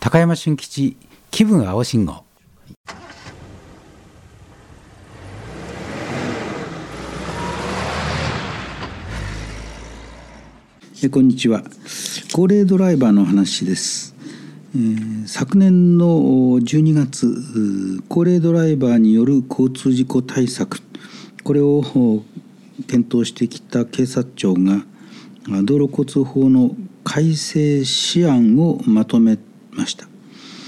高山俊吉気分青信号。 こんにちは。高齢ドライバーの話です。昨年の12月、高齢ドライバーによる交通事故対策、これを検討してきた警察庁が道路交通法の改正試案をまとめました。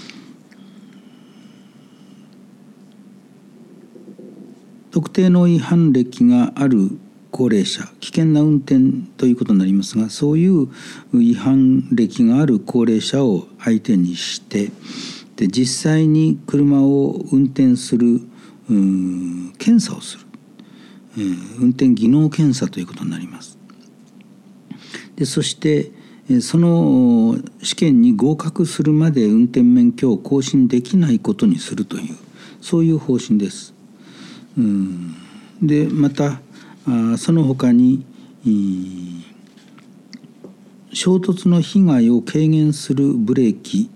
特定の違反歴がある高齢者、危険な運転ということになりますが、そういう違反歴がある高齢者を相手にして、で実際に車を運転する検査をする、運転技能検査ということになります。でそしてその試験に合格するまで運転免許を更新できないことにするという、そういう方針です。でまたその他に衝突の被害を軽減するブレーキ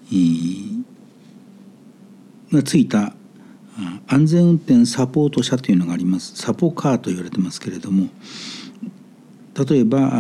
がついた安全運転サポート車というのがあります。サポカーと言われてますけれども、例えば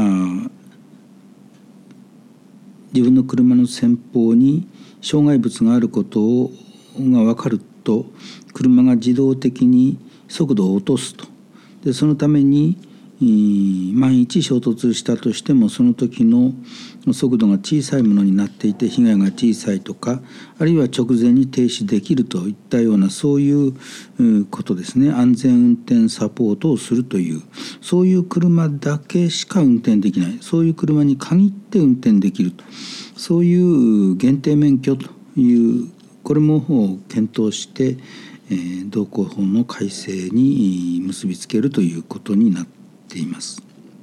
自分の車の前方に障害物があることが分かると、車が自動的に速度を落とすと。でそのために万一衝突したとしても、その時の速度が小さいものになっていて被害が小さいとか、あるいは直前に停止できるといったような、そういうことですね。安全運転サポートをするという、そういう車だけしか運転できない、そういう車に限って運転できると、そういう限定免許という、これも検討して道交法の改正に結びつけるということになっています。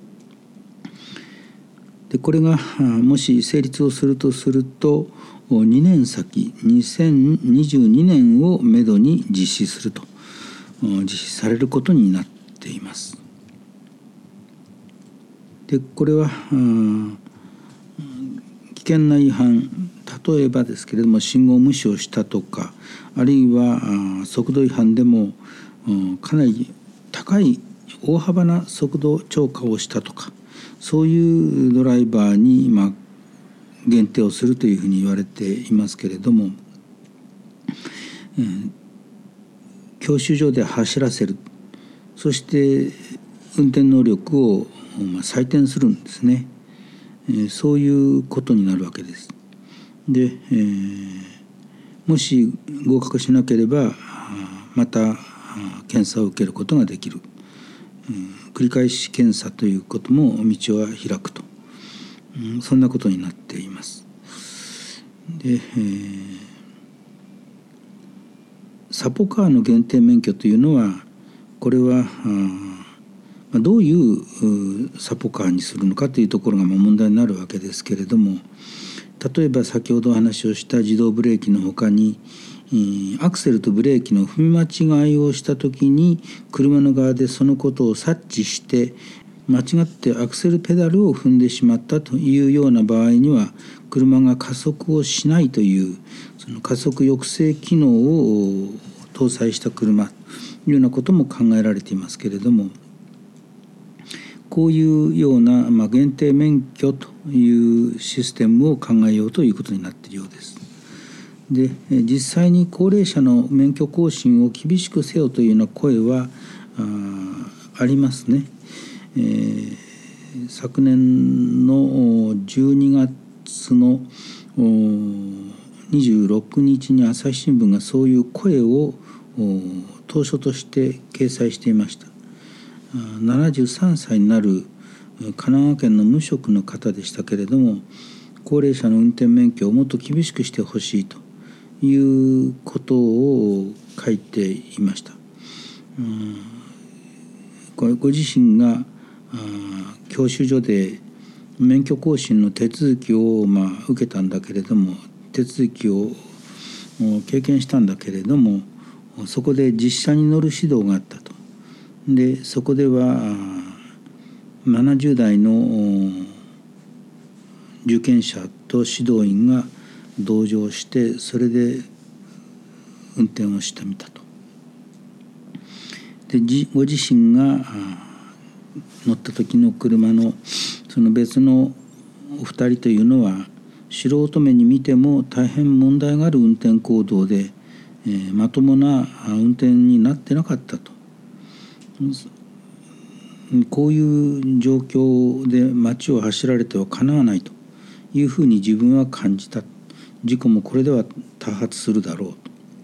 でこれがもし成立をすると2年先2022年をめどに実施されることになっています。でこれは危険な違反、例えばですけれども信号無視をしたとか、あるいは速度違反でもかなり高い大幅な速度超過をしたとか、そういうドライバーに限定をするというふうに言われていますけれども、教習所で走らせる、そして運転能力を採点するんですね。そういうことになるわけです。で、もし合格しなければまた検査を受けることができる、繰り返し検査ということも道は開くと、そんなことになっています。で、サポカーの限定免許というのは、これはどういうサポカーにするのかというところが問題になるわけですけれども、例えば先ほどお話をした自動ブレーキのほかに、アクセルとブレーキの踏み間違いをしたときに車の側でそのことを察知して間違ってアクセルペダルを踏んでしまったというような場合には、車が加速をしないという、その加速抑制機能を搭載した車というようなことも考えられていますけれども、こういうような限定免許というシステムを考えようということになっているようです。で実際に高齢者の免許更新を厳しくせよというような声はありますね。昨年の12月の26日に朝日新聞がそういう声を当初として掲載していました。73歳になる神奈川県の無職の方でしたけれども、高齢者の運転免許をもっと厳しくしてほしいということを書いていました。ご自身が教習所で免許更新の手続きを受けたんだけれども、手続きを経験したんだけれども、そこで実車に乗る指導があったと。でそこでは70代の受験者と指導員が同乗してそれで運転をしてみたと。でご自身が乗った時の車のその別のお二人というのは素人目に見ても大変問題がある運転行動で、まともな運転になってなかったと。こういう状況で街を走られてはかなわないというふうに自分は感じた。事故もこれでは多発するだろうと。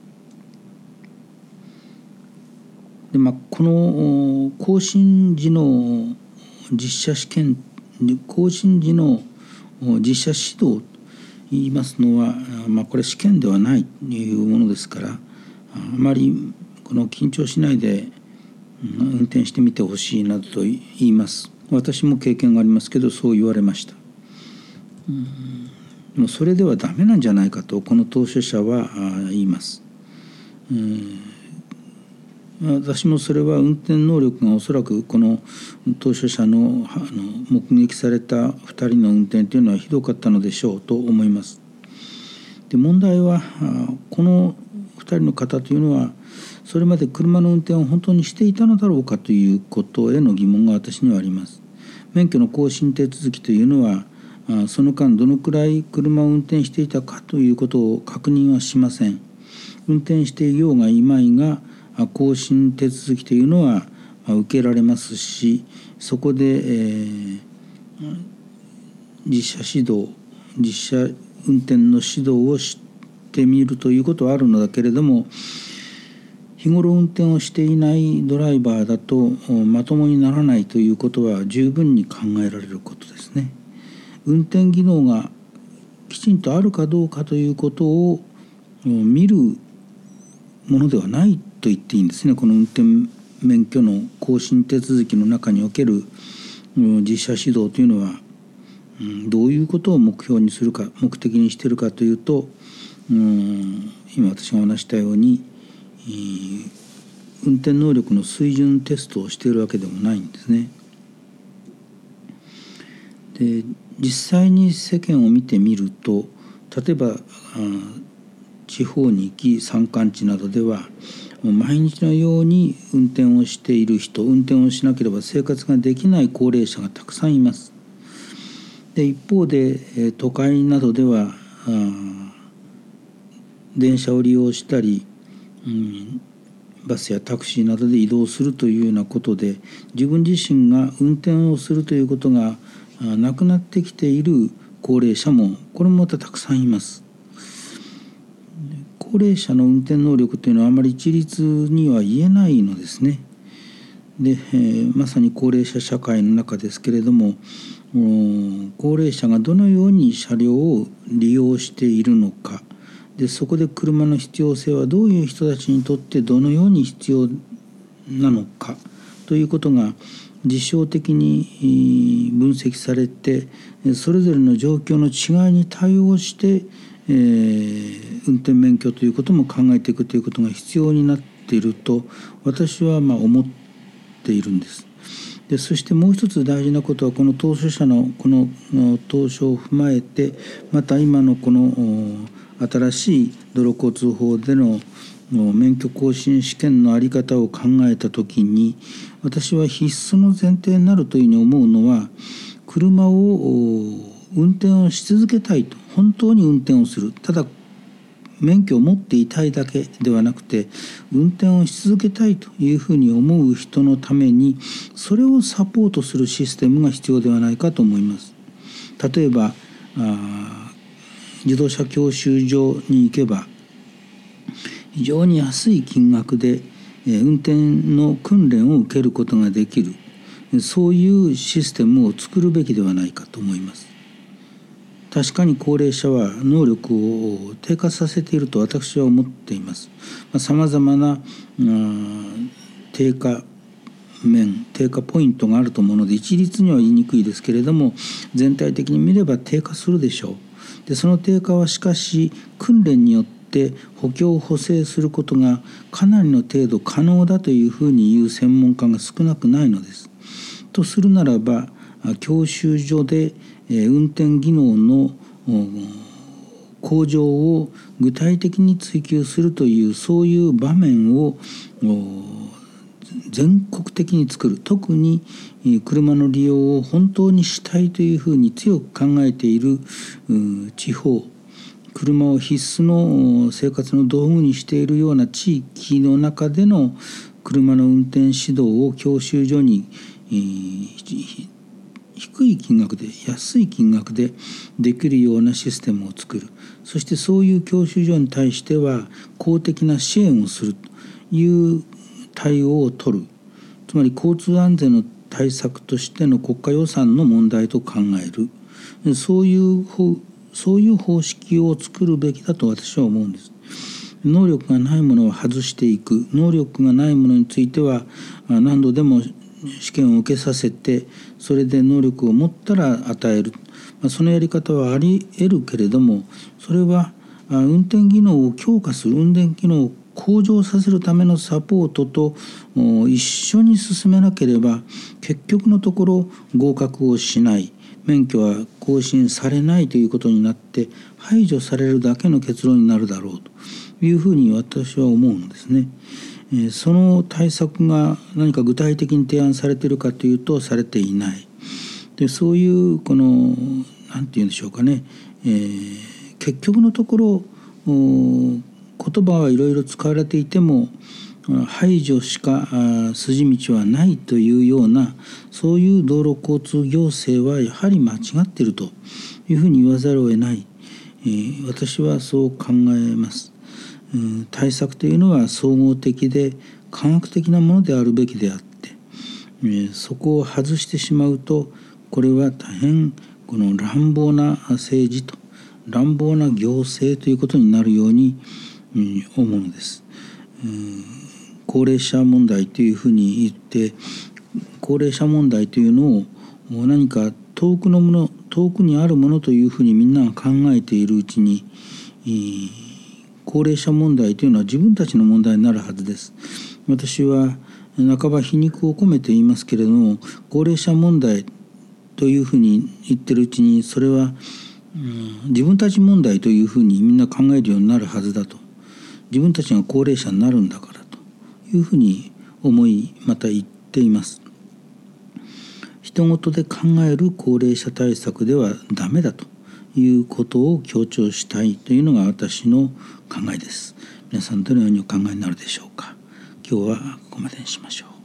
でこの更新時の実車試験、更新時の実車指導と言いますのは、これ試験ではないというものですから、あまりこの緊張しないで運転してみてほしいなどと言います。私も経験がありますけどそう言われました。もうそれではダメなんじゃないかとこの当事者は言います。私もそれは運転能力がおそらくこの当事者の目撃された2人の運転というのはひどかったのでしょうと思います。で問題はこの2人の方というのはそれまで車の運転を本当にしていたのだろうかということへの疑問が私にはあります。免許の更新手続きというのはその間どのくらい車を運転していたかということを確認はしません。運転していようがいまいが更新手続きというのは受けられますし、そこで、実車指導、実車運転の指導をしてみるということはあるのだけれども、日頃運転をしていないドライバーだとまともにならないということは十分に考えられることですね。運転技能がきちんとあるかどうかということを見るものではないと言っていいんですね。この運転免許の更新手続きの中における実車指導というのはどういうことを目標にするか、目的にしているかというと、今私が話したように運転能力の水準テストをしているわけでもないんですね。で実際に世間を見てみると、例えば地方に行き山間地などでは毎日のように運転をしている人、運転をしなければ生活ができない高齢者がたくさんいます。で一方で都会などでは電車を利用したり、バスやタクシーなどで移動するというようなことで自分自身が運転をするということがなくなってきている高齢者もこれもまたたくさんいます。高齢者の運転能力というのはあまり一律には言えないのですね。で、まさに高齢者社会の中ですけれども、高齢者がどのように車両を利用しているのか、でそこで車の必要性はどういう人たちにとってどのように必要なのかということが実証的に分析されて、それぞれの状況の違いに対応して運転免許ということも考えていくということが必要になっていると私は思っているんです。でそしてもう一つ大事なことはこの当初者のこの投書を踏まえて、また今のこの新しい道路交通法での免許更新試験の在り方を考えたときに、私は必須の前提になるというふうに思うのは、車を運転をし続けたいと、本当に運転をする、ただ免許を持っていたいだけではなくて運転をし続けたいというふうに思う人のためにそれをサポートするシステムが必要ではないかと思います。例えば自動車教習所に行けば非常に安い金額で運転の訓練を受けることができる、そういうシステムを作るべきではないかと思います。確かに高齢者は能力を低下させていると私は思っています。さまざまな低下ポイントがあると思うので一律には言いにくいですけれども、全体的に見れば低下するでしょう。でその低下はしかし訓練によって補強補正することがかなりの程度可能だというふうに言う専門家が少なくないのです。とするならば教習所で運転技能の向上を具体的に追求するというそういう場面を全国的に作る。特に車の利用を本当にしたいというふうに強く考えている地方、車を必須の生活の道具にしているような地域の中での車の運転指導を教習所に低い金額で安い金額でできるようなシステムを作る。そしてそういう教習所に対しては公的な支援をするという対応を取る。つまり交通安全の対策としての国家予算の問題と考える。そういう方式を作るべきだと私は思うんです。能力がないものを外していく。能力がないものについては何度でも試験を受けさせて、それで能力を持ったら与える。そのやり方はあり得るけれども、それは運転技能を強化する、運転技能を向上させるためのサポートと一緒に進めなければ、結局のところ合格をしない、免許は更新されないということになって排除されるだけの結論になるだろうというふうに私は思うんですね。その対策が何か具体的に提案されているかというとされていない。でそういうこの何て言うんでしょうかね、結局のところ言葉はいろいろ使われていても排除しか筋道はないというような、そういう道路交通行政はやはり間違っているというふうに言わざるを得ない。私はそう考えます。対策というのは総合的で科学的なものであるべきであって、そこを外してしまうと、これは大変この乱暴な政治と乱暴な行政ということになるように思うのです。高齢者問題というふうに言って、高齢者問題というのを何か遠くのもの、遠くにあるものというふうにみんなが考えているうちに、高齢者問題というのは自分たちの問題になるはずです。私は半ば皮肉を込めて言いますけれども、高齢者問題というふうに言ってるうちに、それは自分たち問題というふうにみんな考えるようになるはずだと。自分たちが高齢者になるんだからというふうに思い、また言っています。人事で考える高齢者対策ではダメだということを強調したいというのが私の考えです。皆さんどのようにお考えになるでしょうか。今日はここまでにしましょう。